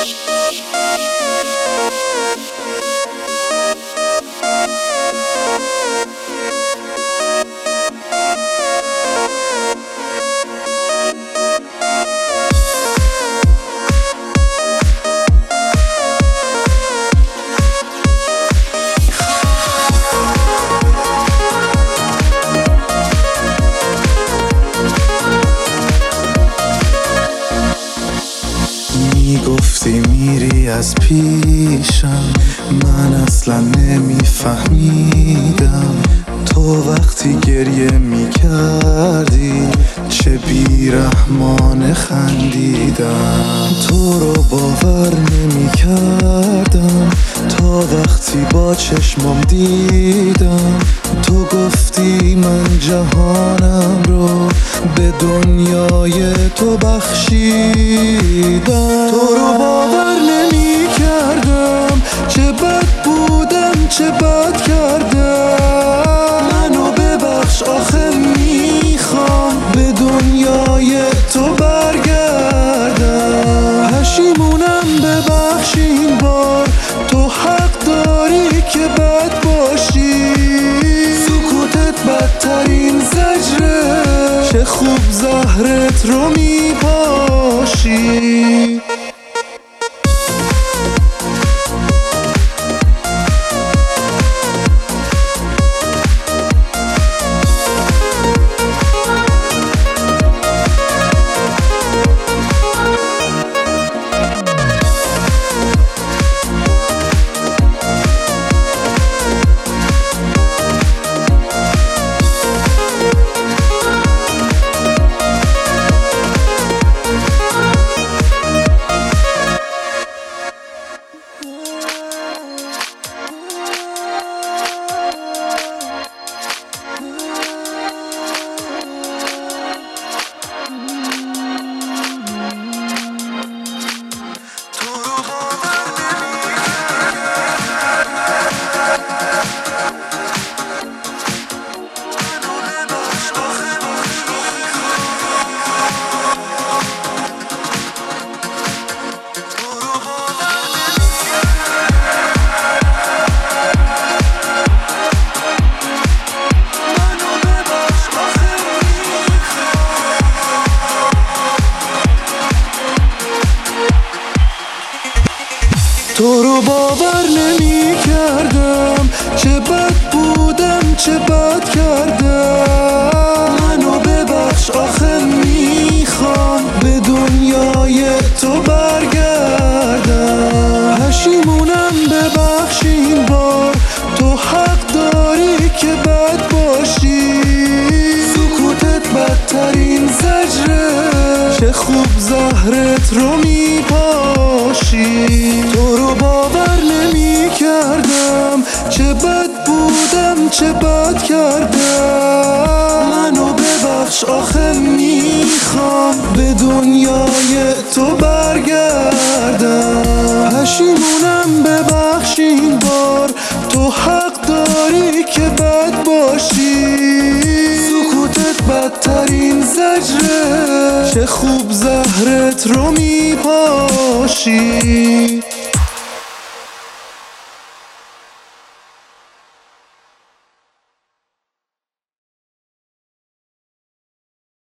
میگفتی میری از پیشم، من اصلا نمیفهمیدم. تو وقتی گریه میکردی چه بیرحمانه خندیدم. تو رو باور نمیکردم تا وقتی با چشمام دیدم. تو گفتی من جهانم رو به دنیای تو بخشیدم. تو رو باور نمی کردم، چه بد بودم چه بد کردم. منو ببخش آخه میخوام به دنیای تو برگردم. پشیمونم ببخش این بار، تو حق داری که بد باشی. سکوتت بدترین زجره، چه خوب زهرت رو میپاشی. تو رو باور نمی کردم، چه بد بودم چه بد کردم. منو ببخش آخه میخوام به دنیای تو برگردم. پشیمونم ببخش این بار، تو حق داری که بد باشی. سکوتت بدترین زجره، چه خوب زهرت رو میپاشی. تو رو باور نمی کردم، چه بد بودم چه بد کردم. منو ببخش آخه میخوام به دنیای تو برگردم. پشیمونم ببخش این بار، تو حق داری که بد باشی. سکوتت بدترین زجره، چه خوب زهرت رو میپاشی.